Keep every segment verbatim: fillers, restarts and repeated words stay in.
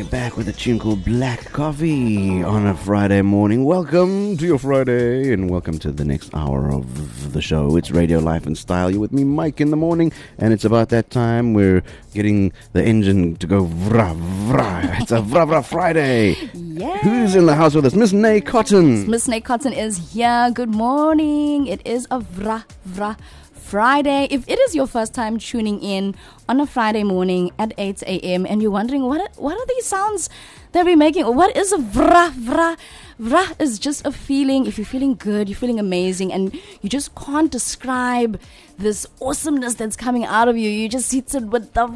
you're back with a tune called Black Coffee on a Friday morning. Welcome to your Friday and welcome to the next hour of the show. It's Radio Life and Style. You're with me, Mike, in the morning, and it's about that time we're getting the engine to go vra vra. It's a vra vra Friday. Yeah. Who's in the house with us? Miss Nay Cotton. Miss Nay Cotton is here. Good morning. It is a vra vra Friday. If it is your first time tuning in on a Friday morning at eight a.m. and you're wondering what are, what are these sounds that we're making, or what is a vra vra? Vra is just a feeling. If you're feeling good, you're feeling amazing, and you just can't describe this awesomeness that's coming out of you. You just hit it with the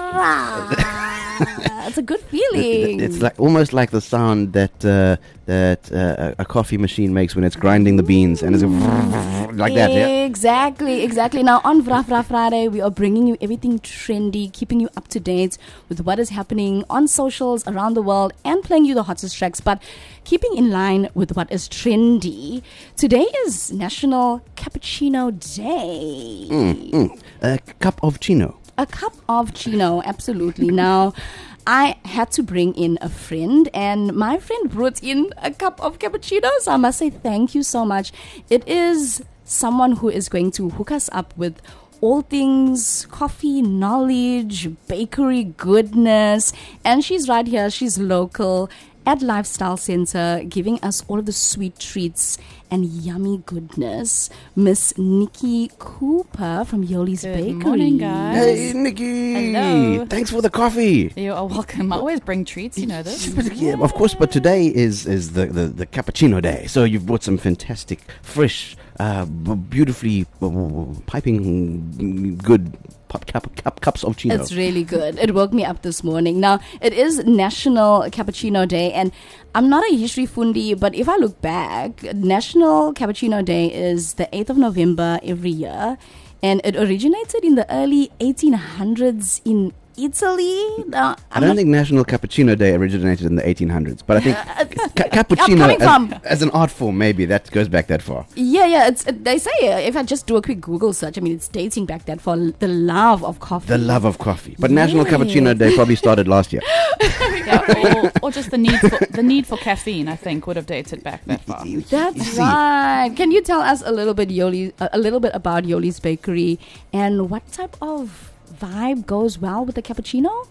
vra. It's a good feeling. It's like almost like the sound that uh, that uh, a coffee machine makes when it's grinding the beans, and it's like that. Yeah? Exactly, exactly. Now on Vra Vra Friday, we are bringing you everything trendy, keeping you up to date with what is happening on socials around the world, and playing you the hottest tracks, but keeping in line with what is trendy. Today is National Cappuccino Day. Mm, mm. A cup of chino. A cup of chino, absolutely. Now, I had to bring in a friend, and my friend brought in a cup of cappuccino, so I must say thank you so much. It is someone who is going to hook us up with all things coffee knowledge, bakery goodness, and she's right here. She's local at Lifestyle Center, giving us all of the sweet treats and yummy goodness. Miss Nikki Cooper from Yoli's Good Bakery. Good morning, guys. Hey, Nikki. Hello. Thanks for the coffee. You are welcome. I always bring treats, you know this. Yeah, of course, but today is, is the, the, the cappuccino day. So you've brought some fantastic, fresh, uh, b- beautifully uh, piping good Pop, cup, cup, cups of chino. It's really good. It woke me up this morning. Now, it is National Cappuccino Day, and I'm not a history fundi, but if I look back, National Cappuccino Day is the eighth of November every year, and it originated in the early eighteen hundreds in Italy. Now, I don't think National Cappuccino Day originated in the eighteen hundreds, but I think ca- cappuccino as, as an art form, maybe that goes back that far. Yeah, yeah. It's it, they say uh, if I just do a quick Google search, I mean, it's dating back that far. The love of coffee. The love of coffee, but Yeah. National Cappuccino Day probably started last year. Yeah, or, or just the need for the need for caffeine, I think, would have dated back that far. That's right. Can you tell us a little bit, Yoli, uh, a little bit about Yoli's Bakery and what type of vibe goes well with the cappuccino?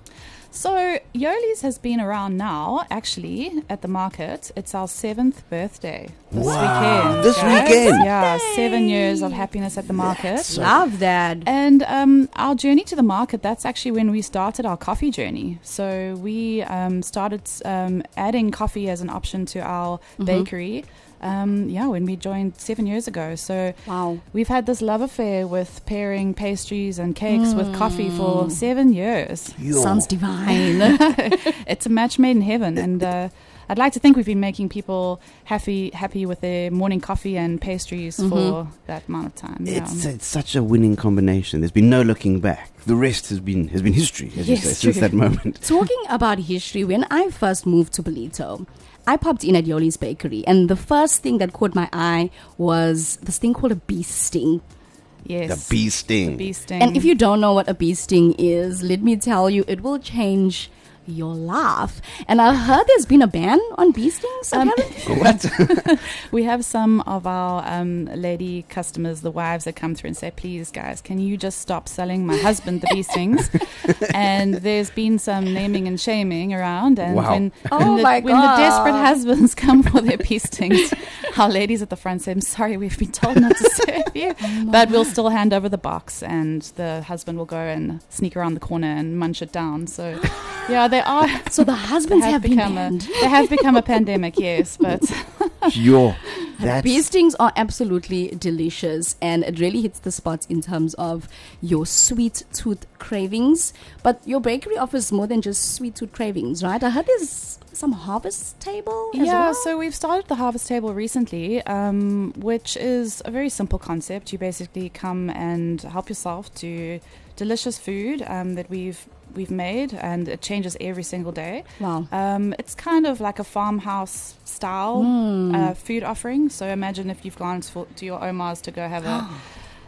So Yoli's has been around now, actually, at the market. It's our seventh birthday this Wow. weekend. This guys. weekend? Yeah, seven years of happiness at the market. So- Love that. And um, our journey to the market, that's actually when we started our coffee journey. So we um, started um, adding coffee as an option to our Mm-hmm. bakery. Um, yeah, when we joined seven years ago. So Wow. we've had this love affair with pairing pastries and cakes with coffee for seven years. Yo. Sounds divine. It's a match made in heaven, and uh, I'd like to think we've been making people happy, happy with their morning coffee and pastries Mhm. for that amount of time. It's, yeah. it's such a winning combination. There's been no looking back. The rest has been has been history, as Yes, you say, since true. that moment. Talking about history, when I first moved to Belito, I popped in at Yoli's Bakery, and the first thing that caught my eye was this thing called a bee sting. Yes. The bee sting. The bee sting. And if you don't know what a bee sting is, let me tell you, it will change your life. And I heard there's been a ban on bee stings. Um, apparently. What? We have some of our um, lady customers, the wives that come through and say, please, guys, can you just stop selling my husband the bee stings? And there's been some naming and shaming around. And Wow. when, Oh when, the, my when the desperate God. husbands come for their bee stings, our ladies at the front say, I'm sorry, we've been told not to serve you. But we'll still hand over the box, and the husband will go and sneak around the corner and munch it down. So, yeah, they are... So the husbands They have, been become a, banned. they have become a pandemic, yes, but Yo, that's Bee stings are absolutely delicious, and it really hits the spot in terms of your sweet tooth cravings. But your bakery offers more than just sweet tooth cravings, right? I heard there's some harvest table as yeah, well. so we've started the harvest table recently, um, which is a very simple concept. You basically come and help yourself to delicious food um, that we've we've made, and it changes every single day. Wow. Um, it's kind of like a farmhouse style Mm. uh, food offering. So imagine if you've gone to, to your Omar's to go have a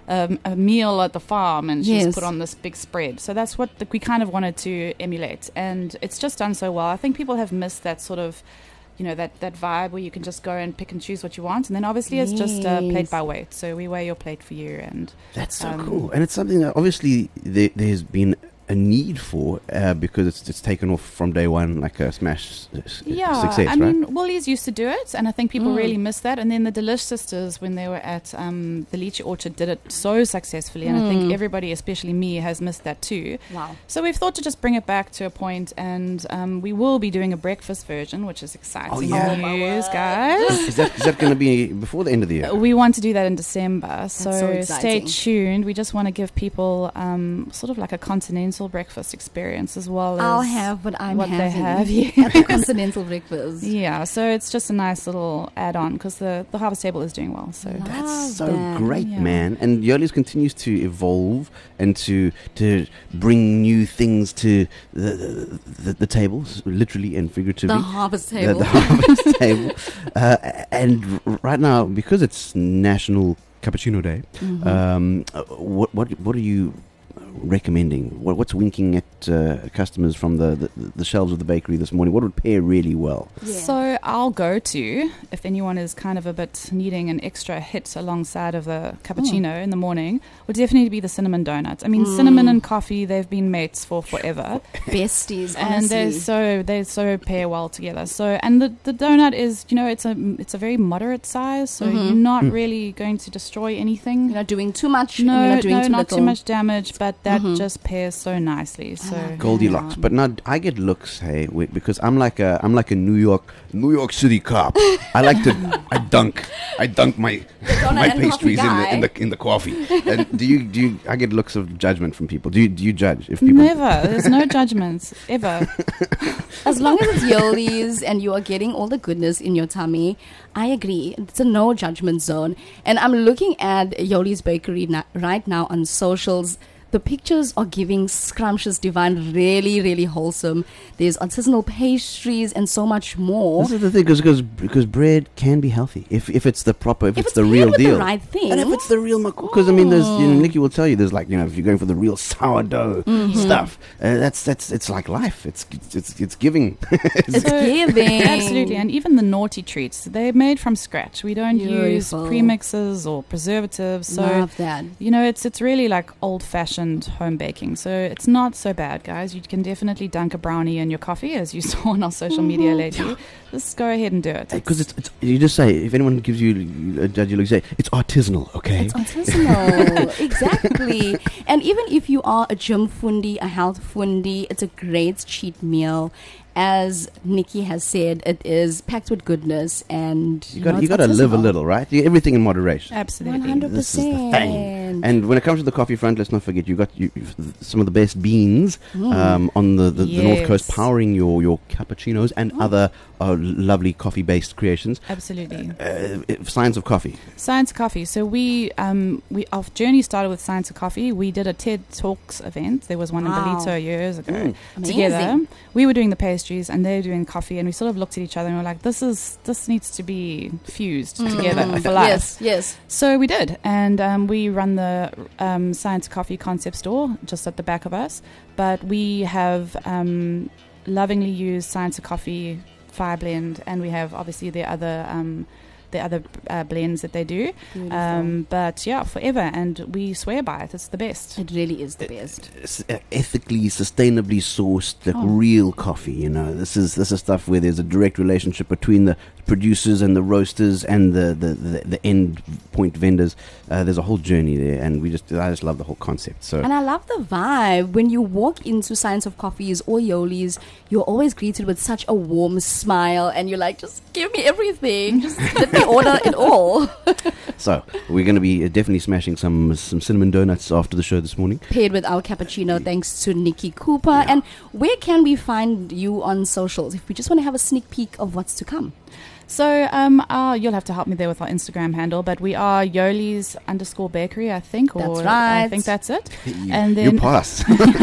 um, a meal at the farm, and she's Yes. put on this big spread. So that's what the, we kind of wanted to emulate, and it's just done so well. I think people have missed that sort of, you know, that, that vibe where you can just go and pick and choose what you want, and then obviously it's just uh, plate Yes. by weight. So we weigh your plate for you, and That's so Um, cool, and it's something that obviously there, there's been a need for uh, because it's it's taken off from day one like a smash s- yeah, success, I right? mean, Woolies used to do it, and I think people Mm. really miss that. And then the Delish sisters, when they were at um, the Lychee Orchard, did it so successfully, and I think Mm. everybody, especially me, has missed that too. Wow. So we've thought to just bring it back to a point, and um, we will be doing a breakfast version, which is exciting Oh, yeah. news, guys. is that is that going to be before the end of the year? We want to do that in December, so, so stay exciting. tuned. We just want to give people um, sort of like a continental breakfast experience as well as I'll have what I'm what they having have. at Yeah. the continental breakfast. Yeah, so it's just a nice little add-on because the, the Harvest Table is doing well. So Love That's so that. great, Yeah. man. And Yoli's continues to evolve and to to bring new things to the the, the, the tables, literally and figuratively. The harvest The- table. the harvest table. Uh, and r- right now, because it's National Cappuccino Day, Mhm. um, uh, what what what are you recommending? What, what's winking at uh, customers from the, the the shelves of the bakery this morning? What would pair really well? Yeah. So I'll go to, if anyone is kind of a bit needing an extra hit alongside of the cappuccino in the morning, would definitely be the cinnamon donut. I mean, Mm. cinnamon and coffee, they've been mates for forever. besties, And they're honestly. so they so pair well together. So and the, the donut is, you know, it's a it's a very moderate size, so Mhm. you're not Mm. really going to destroy anything. You're not doing too much. No, you're not doing no, too not little. too much damage, but that Mhm. just pairs so nicely. So Ah. Goldilocks. Yeah. But now I get looks, hey, wait, because I'm like a I'm like a New York New York City cop. I like to I dunk I dunk my Donut my and coffee pastries in the in guy. the in the coffee. And do you do you I get looks of judgment from people? Do you do you judge if people? never. There's no judgments ever. As long as it's Yoli's and you are getting all the goodness in your tummy, I agree. It's a no judgment zone. And I'm looking at Yoli's Bakery na- right now on socials. The pictures are giving scrumptious, divine, really, really wholesome. There's artisanal pastries and so much more. This is the thing, because because bread can be healthy if if it's the proper if, If it's, it's the paired real with the deal. right thing. And if it's the real, because I mean, there's you know, Mm. Nikki will tell you there's like you know if you're going for the real sourdough Mhm. stuff, uh, that's that's it's like life. It's it's it's giving. It's So- giving. Absolutely, and even the naughty treats, they're made from scratch. We don't use Beautiful. premixes or preservatives. So Love that. you know, it's it's really like old-fashioned home baking. So it's not so bad, guys. You can definitely dunk a brownie in your coffee, as you saw on our social media lately. Just go ahead and do it. Because it's, it's you just say if anyone gives you a judge, you say it's artisanal, okay? It's artisanal, exactly. And even if you are a gym fundi, a health fundi, it's a great cheat meal. As Nikki has said, it is packed with goodness, and You you got know, you it's got to live a artisanal. little, right? You, everything in moderation. Absolutely. one hundred This is the thing. percent. And when it comes to the coffee front, let's not forget you got you, you've- some of the best beans Mm. um, on the, the, the North Coast, Yes. powering your, your cappuccinos and Oh. other uh, lovely coffee-based creations. Absolutely. Uh, Science of Coffee. Science of Coffee. So we, um, we our journey started with Science of Coffee. We did a TED Talks event. There was one Wow. in Belito years ago. Mm. Amazing. Together, we were doing the pastries and they were doing coffee, and we sort of looked at each other and we were like, "This is this needs to be fused together Mm. for life." Yes, yes. So we did, and um, we run the um, Science Coffee concept store just at the back of us. But we have um, lovingly used Science of Coffee Fire Blend, and we have obviously the other um, the other uh, blends that they do. Beautiful. Um, but yeah, forever, and we swear by it. It's the best. It really is the best. S- uh, ethically, sustainably sourced, like Oh. real coffee. You know, this is this is stuff where there's a direct relationship between the producers and the roasters and the the, the, the end point vendors. Uh, there's a whole journey there, and we just I just love the whole concept. So And I love the vibe. When you walk into Science of Coffees or Yoli's, you're always greeted with such a warm smile, and you're like, just give me everything. Just let me order it all. so we're going to be uh, definitely smashing some some cinnamon donuts after the show this morning. Paired with our cappuccino, thanks to Nikki Cooper. And where can we find you on socials if we just want to have a sneak peek of what's to come? So um, uh, you'll have to help me there with our Instagram handle, but we are Yoli's underscore bakery, I think. Or That's I right. think that's it. You, And you then- pass.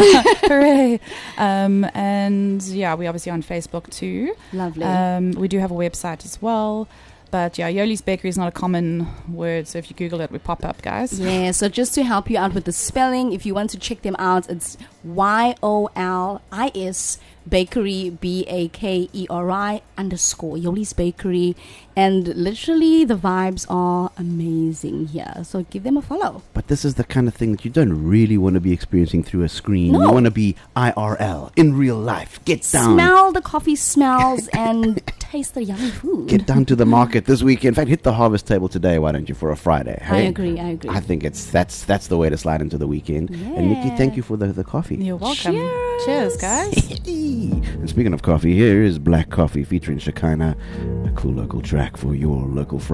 Hooray! Um, and yeah, we're obviously on Facebook too. Lovely. Um, we do have a website as well. But yeah, Yoli's Bakery is not a common word, so if you Google it, we pop up, guys. Yeah, so just to help you out with the spelling, if you want to check them out, it's Y O L I S Bakery, B A K E R I underscore Yoli's Bakery. And literally the vibes are amazing here. So give them a follow. But this is the kind of thing that you don't really want to be experiencing through a screen. No. You want to be I R L, in real life. Get down. Smell the coffee smells and taste the yummy food. Get down to the market this weekend. In fact, hit the harvest table today, why don't you, for a Friday? I Hey? agree, I agree. I think it's that's that's the way to slide into the weekend. And Nikki, Yeah. thank you for the, the coffee. You're welcome. Cheers. Cheers, guys. And speaking of coffee, here is Black Coffee featuring Shekinah, a cool local track for your local Friday.